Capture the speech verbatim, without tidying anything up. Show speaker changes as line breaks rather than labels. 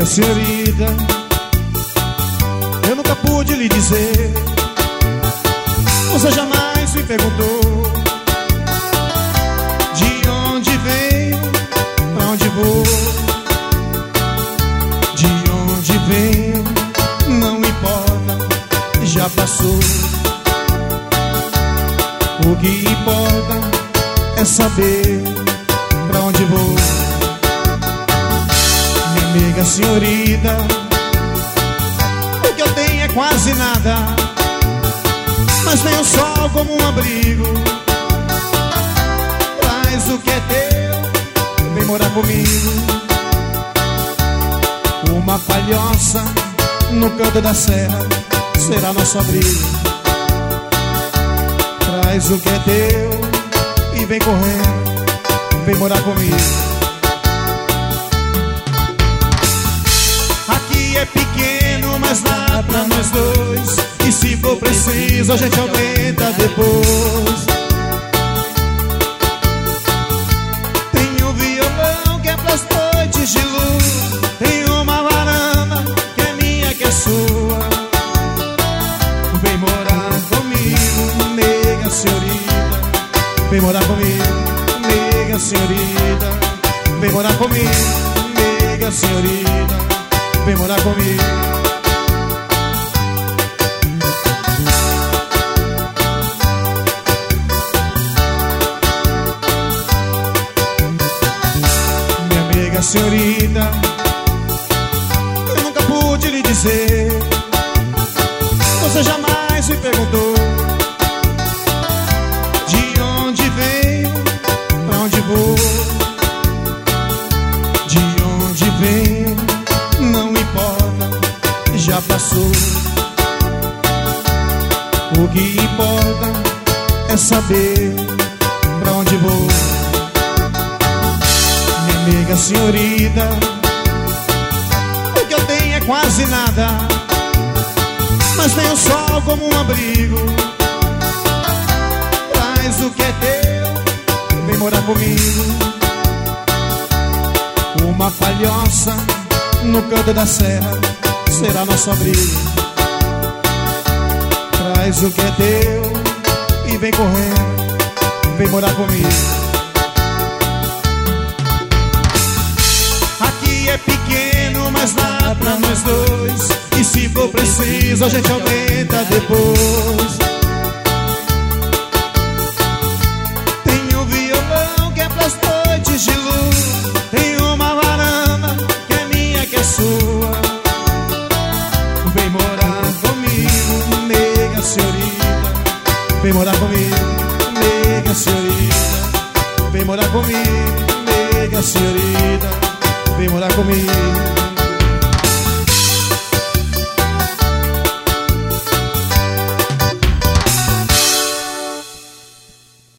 senhorita, eu nunca pude lhe dizer. Você jamais me perguntou de onde venho, pra onde vou. De onde venho, não importa, já passou. O que importa é saber pra onde vou. Minha amiga senhorita, o que eu tenho é quase nada, mas tenho sol como um abrigo. Traz o que é teu, vem morar comigo. Uma palhoça no canto da serra será nosso abrigo. Traz o que é teu e vem correndo, vem morar comigo. Aqui é pequeno, mas dá pra nós dois, e se for preciso a gente aumenta depois. Tem um violão que é pras noites de luz, tem uma varanda que é minha, que é sua. Vem morar comigo, nega senhorita. Vem morar comigo, nega senhorita. Vem morar comigo, nega senhorita. Vem morar comigo. Minha amiga senhorita, eu nunca pude lhe dizer. Você jamais me perguntou de onde venho, pra onde vou. De onde venho, não importa, já passou. O que importa é saber pra onde vou. Minha amiga senhorita, o que eu tenho é quase nada, mas tenho sol como um abrigo. Traz o que é teu, vem morar comigo. Uma palhoça no canto da serra será nosso abrigo. Traz o que é teu e vem correndo, vem morar comigo. Aqui é pequeno, mas dá pra nós dois, e se for preciso a gente aumenta depois. Tem um violão que é pras noites de luz, tem uma varanda que é minha, que é sua. Vem morar comigo, nega senhorita. Vem morar comigo, nega senhorita. Vem morar comigo, nega senhorita. Vem morar comigo.